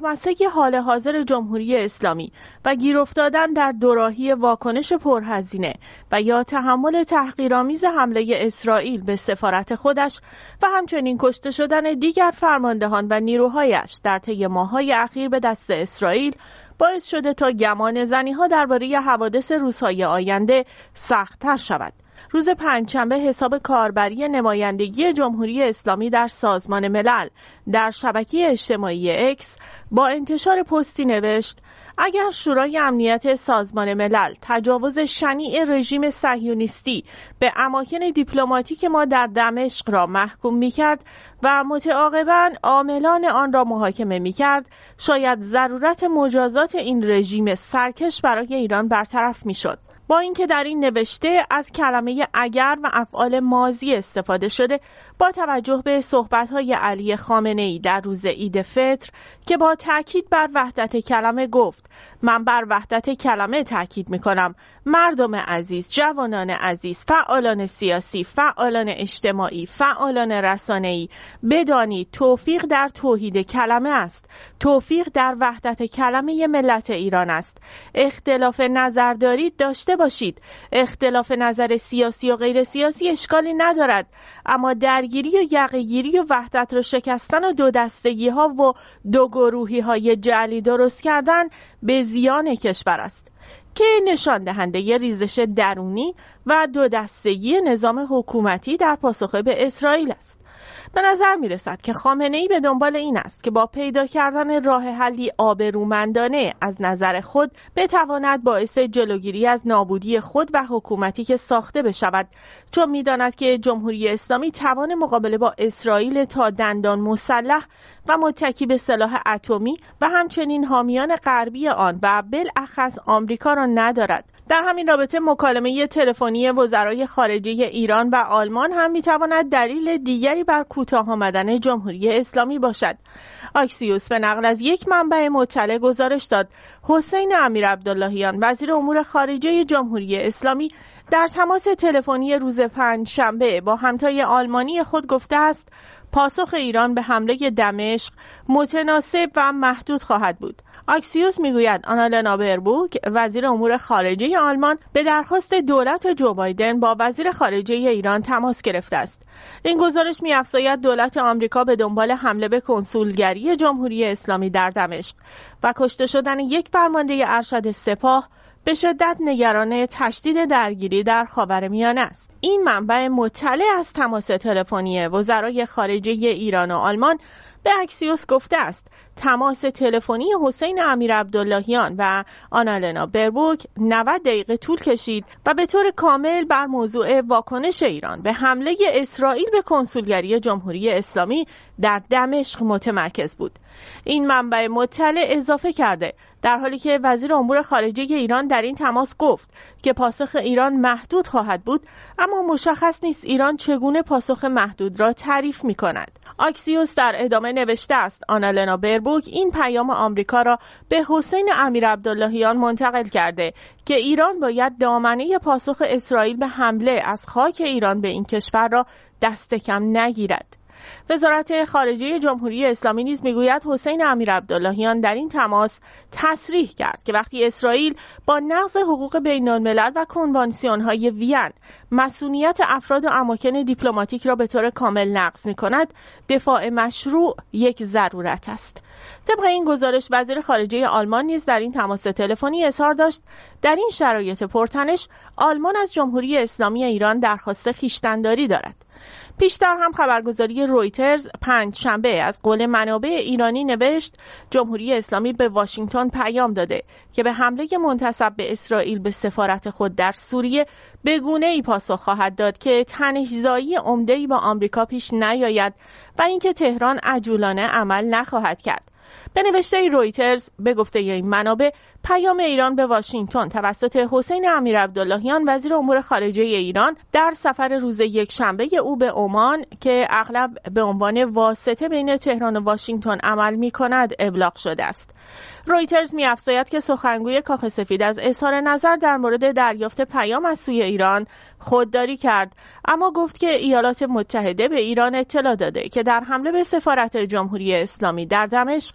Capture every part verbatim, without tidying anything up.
ملامسه حال حاضر جمهوری اسلامی و گیر افتادن در دوراهی واکنش پرهزینه و یا تحمل تحقیرآمیز حمله اسرائیل به سفارت خودش و همچنین کشته شدن دیگر فرماندهان و نیروهایش در طی ماه‌های اخیر به دست اسرائیل باعث شده تا گمان زنی‌ها درباره حوادث روزهای آینده سخت‌تر شود. روز پنجشنبه حساب کاربری نمایندگی جمهوری اسلامی در سازمان ملل در شبکه اجتماعی اکس با انتشار پستی نوشت: اگر شورای امنیت سازمان ملل تجاوز شنیع رژیم صهیونیستی به اماکن دیپلماتیک ما در دمشق را محکوم می‌کرد و متعاقباً عاملان آن را محاکمه می‌کرد، شاید ضرورت مجازات این رژیم سرکش برای ایران برطرف می‌شد. با اینکه در این نوشته از کلمه اگر و افعال ماضی استفاده شده، با توجه به صحبت‌های علی خامنه‌ای در روز عید فطر که با تاکید بر وحدت کلمه گفت: من بر وحدت کلمه تاکید می‌کنم، مردم عزیز، جوانان عزیز، فعالان سیاسی، فعالان اجتماعی، فعالان رسانه‌ای، بدانید توفیق در توحید کلمه است، توفیق در وحدت کلمه ملت ایران است. اختلاف نظر دارید داشته باشید، اختلاف نظر سیاسی و غیر سیاسی اشکالی ندارد، اما درگیری و یقه‌گیری و وحدت را شکستن و دو دستگی ها و دو گروهی های جعلی درست کردن به زیان کشور است که نشان دهنده ریزش درونی و دو دستگی نظام حکومتی در پاسخ به اسرائیل است. به نظر می رسد که خامنه‌ای به دنبال این است که با پیدا کردن راه حلی آبرومندانه از نظر خود بتواند باعث جلوگیری از نابودی خود و حکومتی که ساخته بشود، چون می داند که جمهوری اسلامی توان مقابله با اسرائیل تا دندان مسلح و متکی به سلاح اتمی و همچنین حامیان غربی آن و بالاخص آمریکا را ندارد. در همین رابطه مکالمه تلفنی وزرای خارجه ایران و آلمان هم میتواند دلیل دیگری بر کوتاه آمدن جمهوری اسلامی باشد. آکسیوس به نقل از یک منبع مطلع گزارش داد حسین امیرعبداللهیان وزیر امور خارجه جمهوری اسلامی در تماس تلفنی روز پنجشنبه با همتای آلمانی خود گفته است پاسخ ایران به حمله دمشق متناسب و محدود خواهد بود. آکسیوس میگوید آنالنا بربوک وزیر امور خارجه آلمان به درخواست دولت جو بایدن با وزیر خارجه ایران تماس گرفته است. این گزارش می‌افزاید دولت آمریکا به دنبال حمله به کنسولگری جمهوری اسلامی در دمشق و کشته شدن یک فرمانده ارشد سپاه به شدت نگران تشدید درگیری در خاورمیانه است. این منبع مطلع از تماس تلفنی وزرای خارجه ایران و آلمان به اکسیوس گفته است تماس تلفنی حسین امیرعبداللهیان و آنالنا بربوک نود دقیقه طول کشید و به طور کامل بر موضوع واکنش ایران به حمله اسرائیل به کنسولگری جمهوری اسلامی در دمشق متمرکز بود. این منبع مطلع اضافه کرده در حالی که وزیر امور خارجه ایران در این تماس گفت که پاسخ ایران محدود خواهد بود، اما مشخص نیست ایران چگونه پاسخ محدود را تعریف می کند. آکسیوس در ادامه نوشته است آنالنا بربوک این پیام آمریکا را به حسین امیرعبداللهیان منتقل کرده که ایران باید دامنه پاسخ اسرائیل به حمله از خاک ایران به این کشور را دست کم نگیرد. وزارت خارجه جمهوری اسلامی نیز میگوید حسین امیرعبداللهیان در این تماس تصریح کرد که وقتی اسرائیل با نقض حقوق بین الملل و کنوانسیون‌های وین مسئولیت افراد و اماکن دیپلماتیک را به طور کامل نقض می‌کند، دفاع مشروع یک ضرورت است. طبق این گزارش وزیر خارجه آلمان نیز در این تماس تلفنی اظهار داشت در این شرایط پرتنش آلمان از جمهوری اسلامی ایران درخواست خویشتن‌داری دارد. پیشتر هم خبرگزاری رویترز پنج شنبه از قول منابع ایرانی نوشت جمهوری اسلامی به واشنگتن پیام داده که به حمله منتسب به اسرائیل به سفارت خود در سوریه به گونه‌ای پاسخ خواهد داد که تنش‌زایی عمده‌ای با آمریکا پیش نیاید و اینکه تهران عجولانه عمل نخواهد کرد. به نوشته رویترز به گفته این منابع پیام ایران به واشنگتن توسط حسین امیرعبداللهیان وزیر امور خارجه ایران در سفر روز یکشنبه او به عمان که اغلب به عنوان واسطه بین تهران و واشنگتن عمل می‌کند ابلاغ شده است. رویترز می‌افزاید که سخنگوی کاخ سفید از اظهار نظر در مورد دریافت پیام از سوی ایران خودداری کرد، اما گفت که ایالات متحده به ایران اطلاع داده که در حمله به سفارت جمهوری اسلامی در دمشق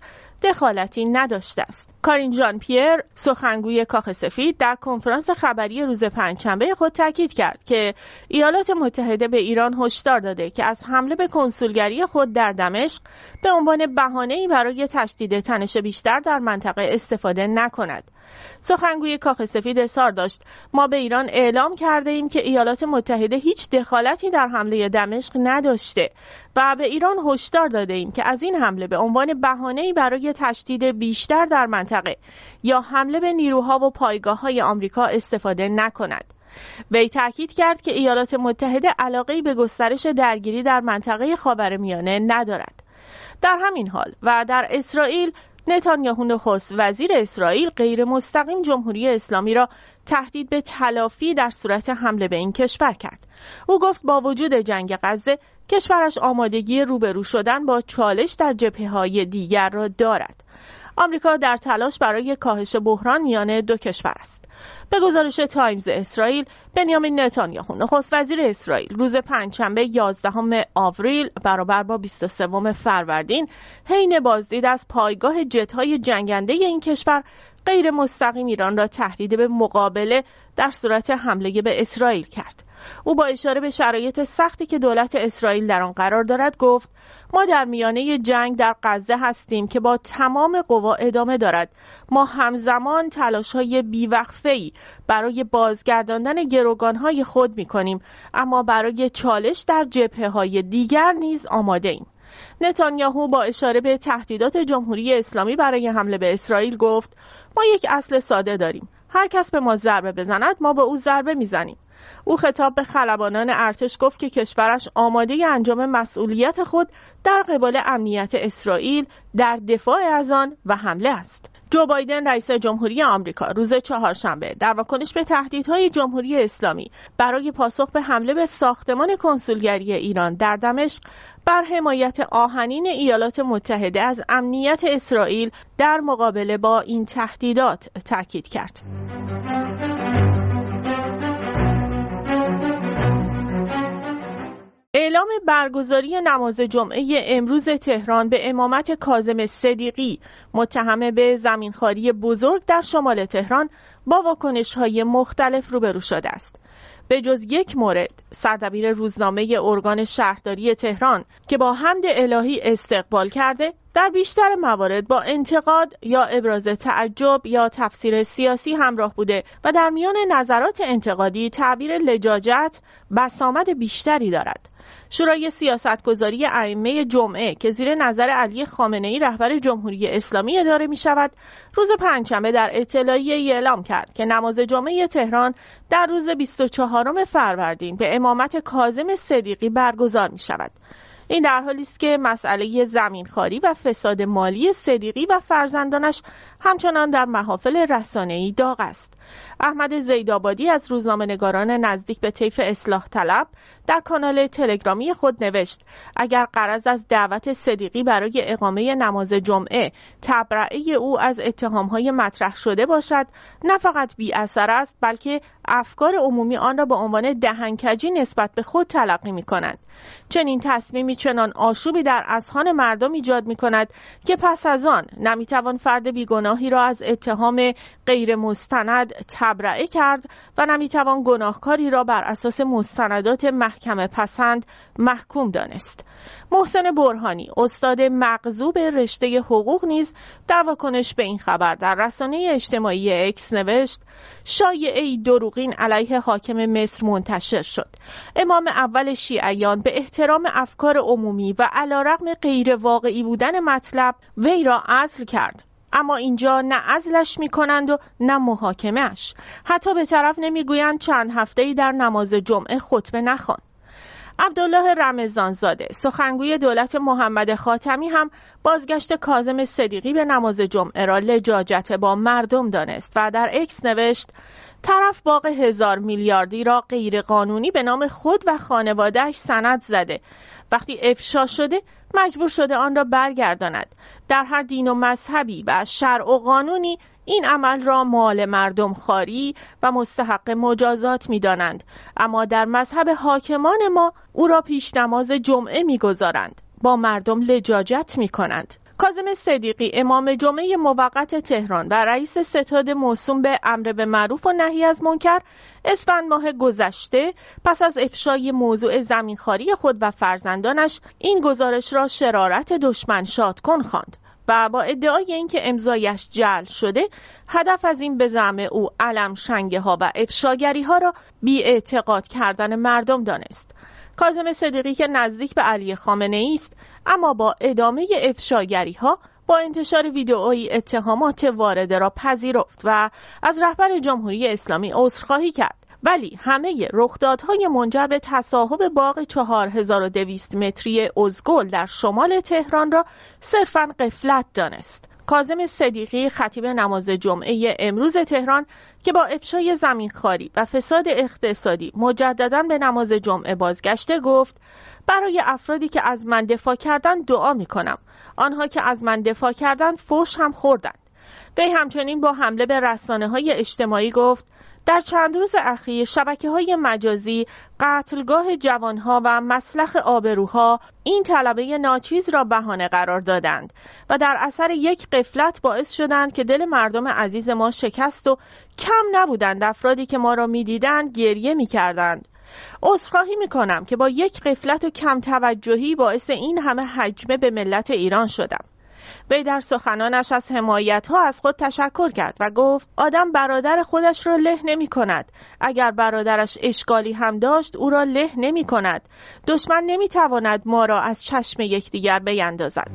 دخالتی نداشته است. کارین ژان پیر، سخنگوی کاخ سفید، در کنفرانس خبری روز پنجشنبه خود تاکید کرد که ایالات متحده به ایران هشدار داده که از حمله به کنسولگری خود در دمشق به عنوان بهانه‌ای برای تشدید تنش بیشتر در منطقه استفاده نکند. سخنگوی کاخ سفید اظهار داشت: ما به ایران اعلام کرده ایم که ایالات متحده هیچ دخالتی در حمله دمشق نداشته و به ایران هشدار داده ایم که از این حمله به عنوان بهانه‌ای برای تشدید بیشتر در منطقه یا حمله به نیروها و پایگاه‌های آمریکا استفاده نکند. وی تاکید کرد که ایالات متحده علاقه‌ای به گسترش درگیری در منطقه خاورمیانه ندارد. در همین حال و در اسرائیل، نتانیاهو نخست وزیر اسرائیل غیر مستقیم جمهوری اسلامی را تهدید به تلافی در صورت حمله به این کشور کرد. او گفت با وجود جنگ غزه کشورش آمادگی روبرو شدن با چالش در جبهه‌های دیگر را دارد. آمریکا در تلاش برای کاهش بحران میان دو کشور است. به گزارش تایمز اسرائیل، بنیامین نتانیاهو نخست وزیر اسرائیل روز پنجشنبه یازدهم آوریل برابر با بیست و سوم فروردین حین بازدید از پایگاه جت‌های جنگنده این کشور غیر مستقیم ایران را تهدید به مقابله در صورت حمله به اسرائیل کرد. او با اشاره به شرایط سختی که دولت اسرائیل در آن قرار دارد گفت: ما در میانه جنگ در غزه هستیم که با تمام قوا ادامه دارد. ما همزمان تلاش‌های بی‌وقفه‌ای برای بازگرداندن گروگان‌های خود می‌کنیم، اما برای چالش در جبهه‌های دیگر نیز آماده ایم. نتانیاهو با اشاره به تهدیدات جمهوری اسلامی برای حمله به اسرائیل گفت: ما یک اصل ساده داریم. هر کس به ما ضربه بزند ما به او ضربه می‌زنیم. او خطاب به خلبانان ارتش گفت که کشورش آماده انجام مسئولیت خود در قبال امنیت اسرائیل در دفاع از آن و حمله است. جو بایدن رئیس جمهوری آمریکا روز چهارشنبه در واکنش به تهدیدهای جمهوری اسلامی برای پاسخ به حمله به ساختمان کنسولگری ایران در دمشق بر حمایت آهنین ایالات متحده از امنیت اسرائیل در مقابله با این تهدیدات تاکید کرد. اعلام برگزاری نماز جمعه امروز تهران به امامت کاظم صدیقی متهم به زمینخواری بزرگ در شمال تهران با واکنش‌های مختلف روبرو شده است. به جز یک مورد، سردبیر روزنامه ارگان شهرداری تهران که با حمد الهی استقبال کرده، در بیشتر موارد با انتقاد یا ابراز تعجب یا تفسیر سیاسی همراه بوده و در میان نظرات انتقادی تعبیر لجاجت بسامد بیشتری دارد. شورای سیاستگذاری ائمه جمعه که زیر نظر علی خامنه‌ای رهبر جمهوری اسلامی اداره می شود، روز پنجشنبه در اطلاعیه‌ای اعلام کرد که نماز جمعه تهران در روز بیست و چهارم فروردین به امامت کاظم صدیقی برگزار می شود. این در حالی است که مسئله زمینخواری و فساد مالی صدیقی و فرزندانش همچنان در محافل رسانه‌ای داغ است. احمد زیدآبادی از روزنامه‌نگاران نزدیک به طیف اصلاح طلب در کانال تلگرامی خود نوشت: اگر غرض از دعوت صدیقی برای اقامه نماز جمعه تبرئه او از اتهام‌های مطرح شده باشد، نه فقط بی اثر است بلکه افکار عمومی آن را به عنوان دهنکجی نسبت به خود تلقی می‌کنند. چنین تصمیمی چنان آشوبی در اذهان مردم ایجاد می‌کند که پس از آن نمی‌توان فرد بیگناهی را از اتهام غیر مستند تبرئه کرد و نمی‌توان گناهکاری را بر اساس مستندات محکمه پسند محکوم دانست. محسن برهانی، استاد مغضوب رشته حقوق نیز در واکنش به این خبر در رسانه اجتماعی اکس نوشت: شایعه‌ای دروغین علیه حاکم مصر منتشر شد. امام اول شیعیان به احترام افکار عمومی و علیرغم غیر واقعی بودن مطلب وی را عزل کرد. اما اینجا نه عزلش می‌کنند و نه محاکمه‌اش. حتی به طرف نمی‌گویند چند هفته‌ای در نماز جمعه خطبه نخوان. عبدالله رمضانزاده، سخنگوی دولت محمد خاتمی، هم بازگشت کاظم صدیقی به نماز جمعه را لجاجت با مردم دانست و در اکس نوشت: طرف باغ هزار میلیاردی را غیر قانونی به نام خود و خانواده‌اش سند زده. وقتی افشا شده مجبور شده آن را برگرداند. در هر دین و مذهبی و شرع و قانونی این عمل را مال مردم خواری و مستحق مجازات می دانند، اما در مذهب حاکمان ما او را پیش نماز جمعه می گذارند، با مردم لجاجت می کنند. کاظم صدیقی امام جمعه موقت تهران و رئیس ستاد موسوم به امر به معروف و نهی از منکر اسفند ماه گذشته پس از افشای موضوع زمینخواری خود و فرزندانش این گزارش را شرارت دشمن شادکن خواند و با ادعای اینکه امضایش جعل شده هدف از این به زعم او علم شنگه ها و افشاگری ها را بی اعتقاد کردن مردم دانست. کاظم صدیقی که نزدیک به علی خامنه ای است اما با ادامه افشاگری ها با انتشار ویدئویی اتهامات وارده را پذیرفت و از رهبر جمهوری اسلامی عذرخواهی کرد، ولی همه رخدادهای منجر به تصاحب باغ چهار هزار و دویست متری ازگل در شمال تهران را صرفاً غفلت دانست. کاظم صدیقی خطیب نماز جمعه امروز تهران که با افشای زمینخواری و فساد اقتصادی مجدداً به نماز جمعه بازگشته گفت: برای افرادی که از من دفاع کردن دعا می کنم. آنها که از من دفاع کردن فوش هم خوردند. وی همچنین با حمله به رسانه‌های اجتماعی گفت: در چند روز اخیر شبکه‌های مجازی قتلگاه جوانها و مسلخ آبروها این طلبه ناچیز را بهانه قرار دادند و در اثر یک غفلت باعث شدند که دل مردم عزیز ما شکست و کم نبودند افرادی که ما را می‌دیدند گریه می‌کردند. عذرخواهی می‌کنم که با یک غفلت و کم توجهی باعث این همه هجمه به ملت ایران شدم. وی در سخنانش از حمایت‌ها از خود تشکر کرد و گفت: آدم برادر خودش را له نمی کند. اگر برادرش اشکالی هم داشت او را له نمی کند. دشمن نمی تواند ما را از چشم یکدیگر بیندازد.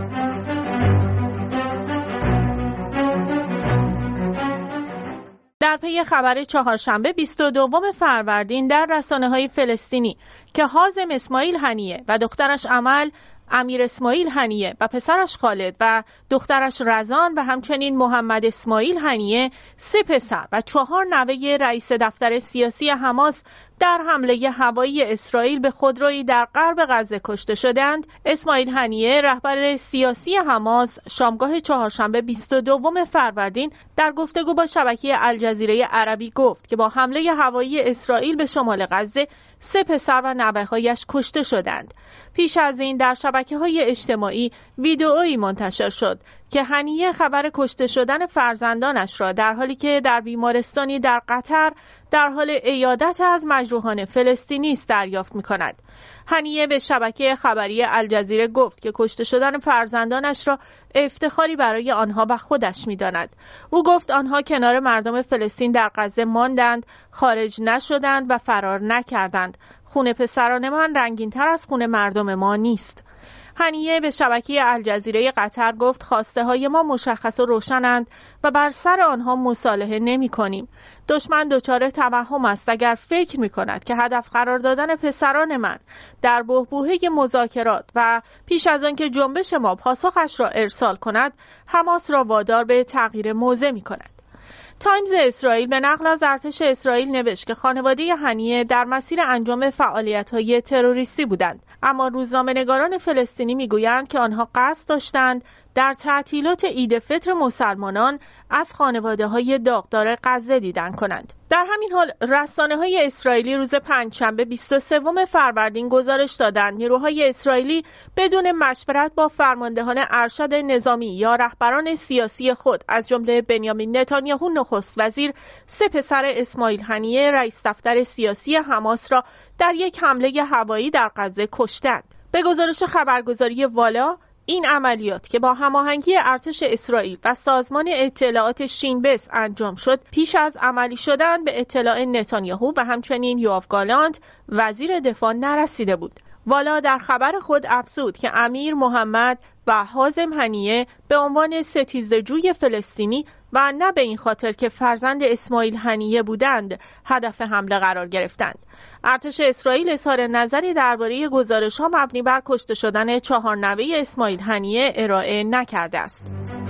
در پی خبر چهارشنبه بیست و دوم فروردین در رسانه‌های فلسطینی که حازم اسماعیل هنیه و دخترش امل، امیر اسماعیل هنیه و پسرش خالد و دخترش رزان و همچنین محمد اسماعیل هنیه، سه پسر و چهار نوه رئیس دفتر سیاسی حماس در حمله هوایی اسرائیل به خودرویی در غرب غزه کشته شدند. اسماعیل هنیه رهبر سیاسی حماس شامگاه چهارشنبه بیست و دوم فروردین در گفتگو با شبکه الجزیره عربی گفت که با حمله هوایی اسرائیل به شمال غزه سه پسر و نوه‌هایش کشته شدند. پیش از این در شبکه‌های اجتماعی ویدئویی منتشر شد که هنیه خبر کشته شدن فرزندانش را در حالی که در بیمارستانی در قطر در حال عیادت از مجروحان فلسطینی است دریافت می‌کند. هنیه به شبکه خبری الجزیره گفت که کشته شدن فرزندانش را افتخاری برای آنها و خودش می‌داند. او گفت آنها کنار مردم فلسطین در غزه ماندند، خارج نشدند و فرار نکردند. خون پسران من رنگین‌تر از خون مردم ما نیست. هنیه به شبکه الجزیره قطر گفت خواسته های ما مشخص و روشنند و بر سر آنها مصالحه نمی کنیم. دشمن دچار توهم است اگر فکر می کند که هدف قرار دادن پسران من در بحبوحه مذاکرات و پیش از آنکه جنبش ما پاسخش را ارسال کند حماس را وادار به تغییر موضع می کند. تایمز اسرائیل به نقل از ارتش اسرائیل نوشت که خانواده هنیه در مسیر انجام فعالیت‌های تروریستی بودند، اما روزنامه‌نگاران فلسطینی می‌گویند که آنها قصد داشتند در تعطیلات عید فطر مسلمانان از خانواده‌های داغدار غزه دیدن کنند. در همین حال رسانه‌های اسرائیلی روز پنجشنبه بیست و سوم فروردین گزارش دادند نیروهای اسرائیلی بدون مشورت با فرماندهان ارشد نظامی یا رهبران سیاسی خود از جمله بنیامین نتانیاهو نخست وزیر، سه پسر اسماعیل هنیه رئیس دفتر سیاسی حماس را در یک حمله هوایی در غزه کشتند. به گزارش خبرگزاری والا این عملیات که با هماهنگی ارتش اسرائیل و سازمان اطلاعات شینبس انجام شد پیش از عملی شدن به اطلاع نتانیاهو و همچنین یوآف گالانت وزیر دفاع نرسیده بود. والا در خبر خود افزود که امیر محمد و حازم هنیه به عنوان ستیزجوی فلسطینی و نه به این خاطر که فرزند اسماعیل هنیه بودند هدف حمله قرار گرفتند. ارتش اسرائیل اظهار نظری درباره گزارش‌ها مبنی بر کشته شدن چهار نوه اسماعیل هنیه ارائه نکرده است.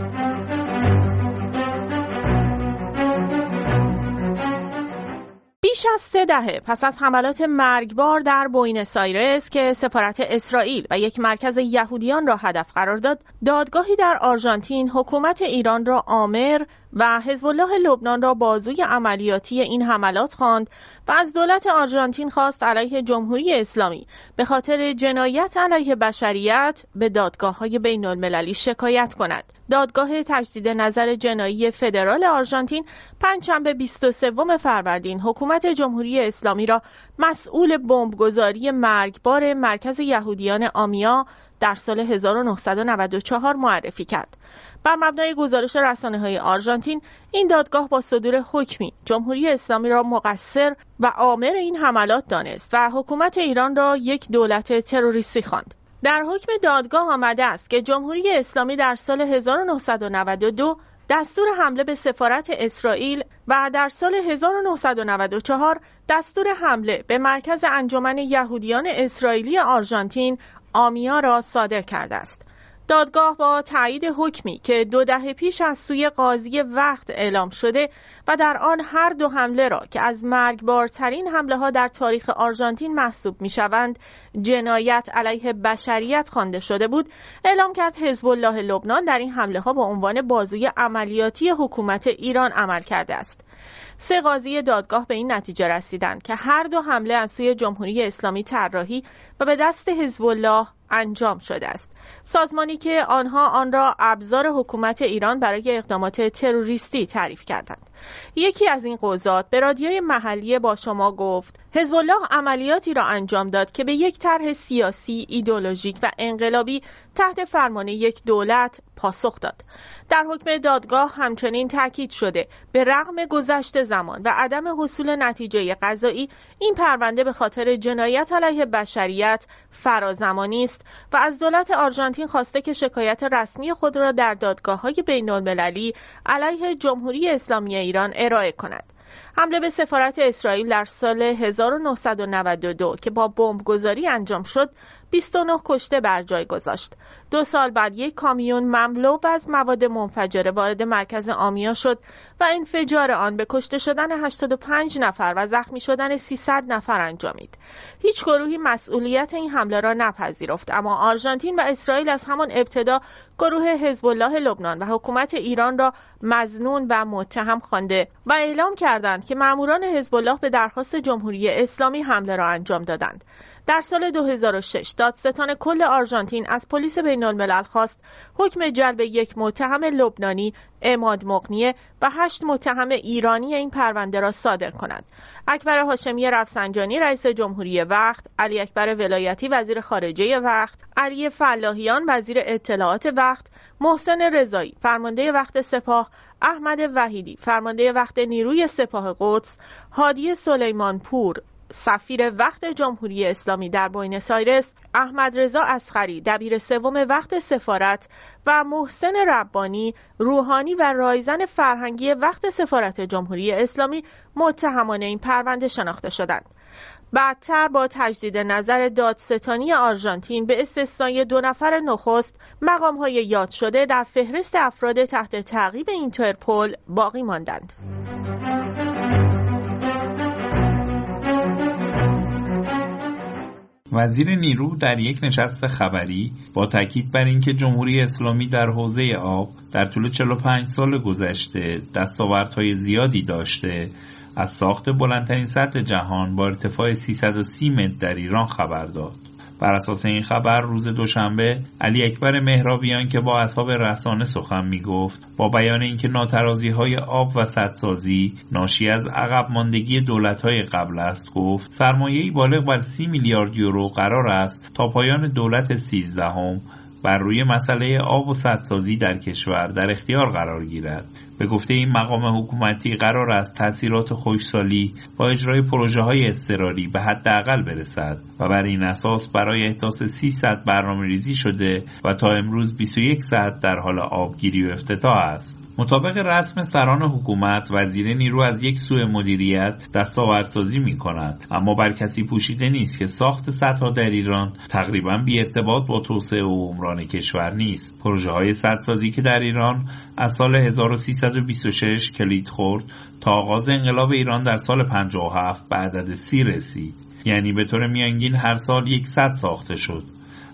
بیش از سه دهه پس از حملات مرگبار در بوئنوس آیرس که سفارت اسرائیل و یک مرکز یهودیان را هدف قرار داد، دادگاهی در آرژانتین حکومت ایران را آمر و حزب الله لبنان را بازوی عملیاتی این حملات خواند و از دولت آرژانتین خواست علیه جمهوری اسلامی به خاطر جنایت علیه بشریت به دادگاه‌های بین‌المللی شکایت کند. دادگاه تجدید نظر جنایی فدرال آرژانتین پنجشنبه بیست و سوم فروردین حکومت جمهوری اسلامی را مسئول بمبگذاری مرگبار مرکز یهودیان آمیا در سال هزار و نهصد و نود و چهار معرفی کرد. بر مبنای گزارش رسانه‌های آرژانتین، این دادگاه با صدور حکمی جمهوری اسلامی را مقصر و آمر این حملات دانست و حکومت ایران را یک دولت تروریستی خواند. در حکم دادگاه آمده است که جمهوری اسلامی در سال هزار و نهصد و نود و دو دستور حمله به سفارت اسرائیل و در سال هزار و نهصد و نود و چهار دستور حمله به مرکز انجمن یهودیان اسرائیلی آرژانتین آمیا را صادر کرده است. دادگاه با تایید حکمی که دو دهه پیش از سوی قاضی وقت اعلام شده و در آن هر دو حمله را که از مرگبارترین حمله ها در تاریخ آرژانتین محسوب می شوند جنایت علیه بشریت خوانده شده بود، اعلام کرد حزب الله لبنان در این حمله ها با عنوان بازوی عملیاتی حکومت ایران عمل کرده است. سه قاضی دادگاه به این نتیجه رسیدند که هر دو حمله از سوی جمهوری اسلامی طراحی و به دست حزب الله انجام شده است، سازمانی که آنها آن را ابزار حکومت ایران برای اقدامات تروریستی تعریف کردند. یکی از این قضات به رادیوی محلی با شما گفت حزب الله عملیاتی را انجام داد که به یک طرح سیاسی، ایدئولوژیک و انقلابی تحت فرمان یک دولت پاسخ داد. در حکم دادگاه همچنین تاکید شده به رغم گذشت زمان و عدم حصول نتیجه قضایی، این پرونده به خاطر جنایت علیه بشریت فرازمانی است و از دولت آرژانتین خواسته که شکایت رسمی خود را در دادگاه‌های بین‌المللی علیه جمهوری اسلامی ایران ارائه کند. حمله به سفارت اسرائیل در سال هزار و نهصد و نود و دو که با بمبگذاری انجام شد، بیست و نه کشته بر جای گذاشت. دو سال بعد یک کامیون مملو از مواد منفجره وارد مرکز آمیا شد و انفجار آن به کشته شدن هشتاد و پنج نفر و زخمی شدن سیصد نفر انجامید. هیچ گروهی مسئولیت این حمله را نپذیرفت، اما آرژانتین و اسرائیل از همان ابتدا گروه حزب الله لبنان و حکومت ایران را مظنون و متهم خوانده و اعلام کردند که ماموران حزب الله به درخواست جمهوری اسلامی حمله را انجام دادند. در سال دو هزار و شش دادستان کل آرژانتین از پلیس بین‌الملل خواست حکم جلب یک متهم لبنانی عماد مغنیه و هشت متهم ایرانی این پرونده را صادر کند. اکبر هاشمی رفسنجانی رئیس جمهوری وقت، علی اکبر ولایتی وزیر خارجه وقت، علی فلاحیان وزیر اطلاعات وقت، محسن رضایی فرمانده وقت سپاه، احمد وحیدی فرمانده وقت نیروی سپاه قدس، هادی سلیمان پور سفیر وقت جمهوری اسلامی در بوئنوس آیرس، احمد رضا اصغری دبیر سوم وقت سفارت و محسن ربانی روحانی و رایزن فرهنگی وقت سفارت جمهوری اسلامی متهمان این پرونده شناخته شدند. بعدتر با تجدید نظر دادستانی آرژانتین به استثنای دو نفر نخست، مقام‌های یاد شده در فهرست افراد تحت تعقیب اینترپل باقی ماندند. وزیر نیرو در یک نشست خبری با تاکید بر اینکه جمهوری اسلامی در حوزه آب در طول چهل و پنج سال گذشته دستاوردهای زیادی داشته، از ساخت بلندترین سد جهان با ارتفاع سیصد و سی متر در ایران خبر داد. بر اساس این خبر روز دوشنبه علی اکبر مهرابیان که با اصحاب رسانه سخن می گفت، با بیان اینکه ناترازی‌های آب و سدسازی ناشی از عقب ماندگی دولت‌های قبل است، گفت سرمایه‌ای بالغ بر سی میلیارد یورو قرار است تا پایان دولت سیزدهم بر روی مسئله آب و سدسازی در کشور در اختیار قرار گیرد. به گفته این مقام حکومتی قرار است تأثیرات خشکسالی با اجرای پروژه‌های اضطراری به حداقل برسد و بر این اساس برای احداث سیصد برنامه‌ریزی شده و تا امروز بیست و یک سد در حال آبگیری و افتتاح است. مطابق رسم سران حکومت، وزیر نیرو از یک سوء مدیریت دستاوردسازی می کند، اما بر کسی پوشیده نیست که ساخت سدها در ایران تقریباً بی ارتباط با توسعه و عمران کشور نیست. پروژه های سدسازی که در ایران از سال هزار و سیصد و بیست و شش کلید خورد تا آغاز انقلاب ایران در سال پنجاه و هفت به عدد سی رسید، یعنی به طور میانگین هر سال یک سد ساخته شد.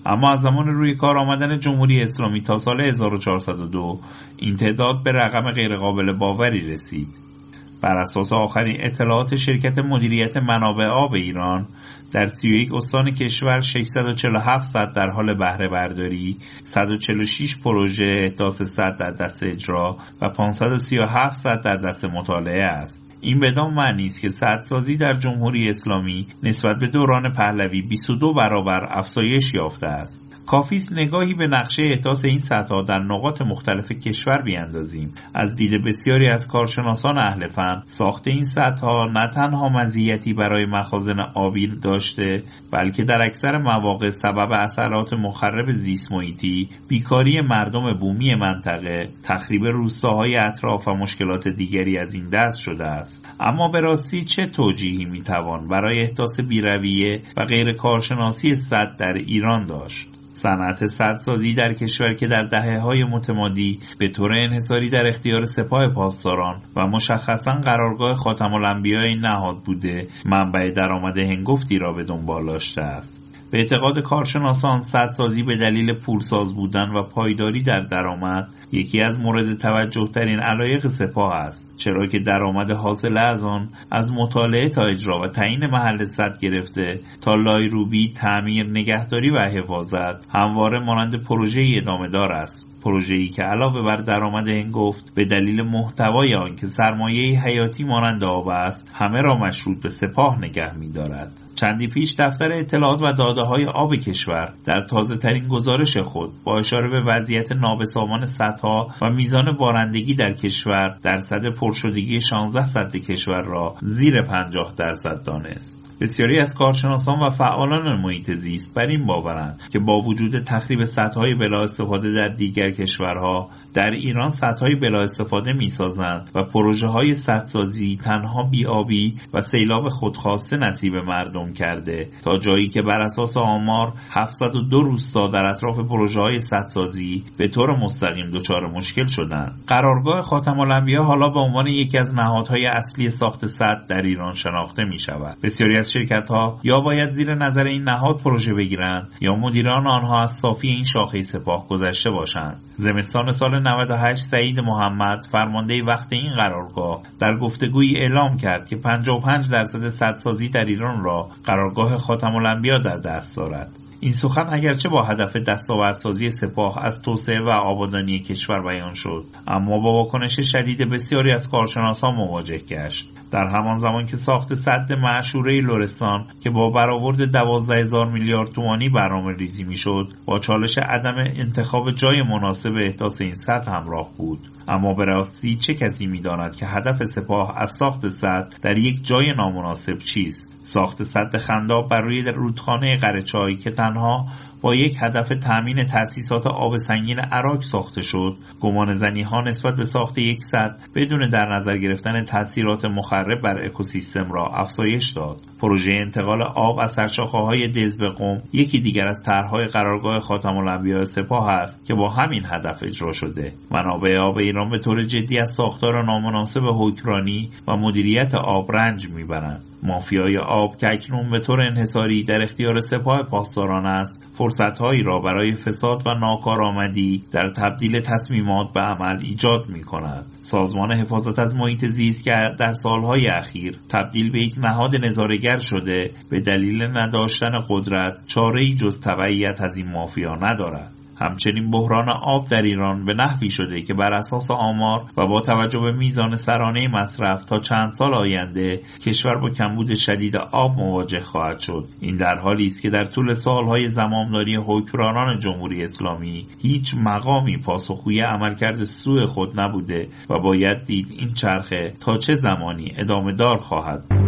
اما از زمان روی کار آمدن جمهوری اسلامی تا سال هزار و چهارصد و دو این تعداد به رقم غیرقابل باوری رسید. بر اساس آخرین اطلاعات شرکت مدیریت منابع آب ایران، در سی و یک استان کشور ششصد و چهل و هفت سد در حال بهره برداری، صد و چهل و شش پروژه احداث سد در دست اجرا و پانصد و سی و هفت سد در دست مطالعه است. این بدان معنی است که سدسازی در جمهوری اسلامی نسبت به دوران پهلوی بیست و دو برابر افزایش یافته است. کافی است نگاهی به نقشه احداث این سدها در نقاط مختلف کشور بیاندازیم. از دید بسیاری از کارشناسان اهل فن، ساخت این سدها نه تنها مزیتی برای مخازن آبی داشته، بلکه در اکثر مواقع سبب اثرات مخرب زیست محیطی، بیکاری مردم بومی منطقه، تخریب روستاهای اطراف و مشکلات دیگری از این دست شده است. اما به راستی چه توجیهی میتوان برای احداث بی‌رویه و غیر کارشناسی سد در ایران داشت؟ صنعت سدسازی در کشور که در دهه‌های متمادی به طور انحصاری در اختیار سپاه پاسداران و مشخصاً قرارگاه خاتم الانبیاء این نهاد بوده، منبع درآمد هنگفتی را به دنبال داشته است. به اعتقاد کارشناسان، سدسازی به دلیل پولساز بودن و پایداری در درآمد یکی از مورد توجه ترین علایق سپاه است، چرا که درآمد حاصل از آن از مطالعه تا اجرا و تعیین محل سد گرفته تا لایروبی، تعمیر، نگهداری و حفاظت همواره مانند پروژه‌ای ادامه دار است. پروژه‌ای که علاوه بر درآمد هنگفت به دلیل محتوای آن که سرمایه‌ای حیاتی مانند آب است، همه را مشروط به سپاه نگه می‌دارد. چندی پیش دفتر اطلاعات و داده‌های آب کشور در تازه‌ترین گزارش خود با اشاره به وضعیت نابسامان سدها و میزان بارندگی در کشور، درصد پرشدگی شانزده سد کشور را زیر پنجاه درصد دانست. بسیاری از کارشناسان و فعالان محیط زیست بر این باورند که با وجود تخریب سدهای بلا استفاده در دیگر کشورها، در ایران سدهای بلا استفاده می‌سازند و پروژه‌های سدسازی تنها بی‌آبی و سیلاب خودخواسته نصیب مردم کرده، تا جایی که بر اساس آمار هفتصد و دو روستا در اطراف پروژه‌های سدسازی به طور مستقیم دچار مشکل شدند. قرارگاه خاتم الانبیاء حالا به عنوان یکی از نهادهای اصلی ساخت سد در ایران شناخته می‌شود. بسیاری از شرکت‌ها یا باید زیر نظر این نهاد پروژه بگیرند یا مدیران آنها از صافی این شاخه سپاه گذشته باشند. زمستان سال نود و هشت سعید محمد، فرمانده وقت این قرارگاه، در گفتگویی اعلام کرد که پنجاه و پنج درصد سدسازی در ایران را قرارگاه خاتم الانبیاء در دست دارد. این سخن اگرچه با هدف دستاوردسازی سپاه از توسعه و آبادانی کشور بیان شد، اما با واکنش شدید بسیاری از کارشناسان مواجه گشت. در همان زمان که ساخت سد معشوره لرستان که با برآورد دوازده هزار میلیارد تومانی برنامه ریزی میشد، با چالش عدم انتخاب جای مناسب احداث این سد همراه بود. اما به راستی چه کسی می‌داند که هدف سپاه از ساخت سد در یک جای نامناسب چیست؟ ساخت سد خنداب بر روی رودخانه قره‌چای که تنها با یک هدف تامین تأسیسات آب سنگین عراق ساخته شد، گمان زنی‌ها نسبت به ساخت یک سد بدون در نظر گرفتن تأثیرات مخرب بر اکوسیستم را افزایش داد. پروژه انتقال آب از سرشاخه‌های دز به قم یکی دیگر از طرح‌های قرارگاه خاتم الانبیاء سپاه است که با همین هدف اجرا شده. منابع آب ایران به طور جدی از ساختار نامناسب حکمرانی و مدیریت آب رنج می‌برند. مافیای آب که اکنون به طور انحصاری در اختیار سپاه پاسداران است، فرصت‌هایی را برای فساد و ناکارآمدی در تبدیل تصمیمات به عمل ایجاد می‌کند. سازمان حفاظت از محیط زیست که در سالهای اخیر تبدیل به یک نهاد نظاره‌گر شده، به دلیل نداشتن قدرت چاره‌ای جز تبعیت از این مافیا ندارد. همچنین بحران آب در ایران به نحوی شده که بر اساس آمار و با توجه به میزان سرانه مصرف تا چند سال آینده کشور با کمبود شدید آب مواجه خواهد شد. این در حالی است که در طول سالهای زمامداری حکمرانان جمهوری اسلامی هیچ مقامی پاسخگوی عملکرد سوء خود نبوده و باید دید این چرخه تا چه زمانی ادامه دار خواهد بود.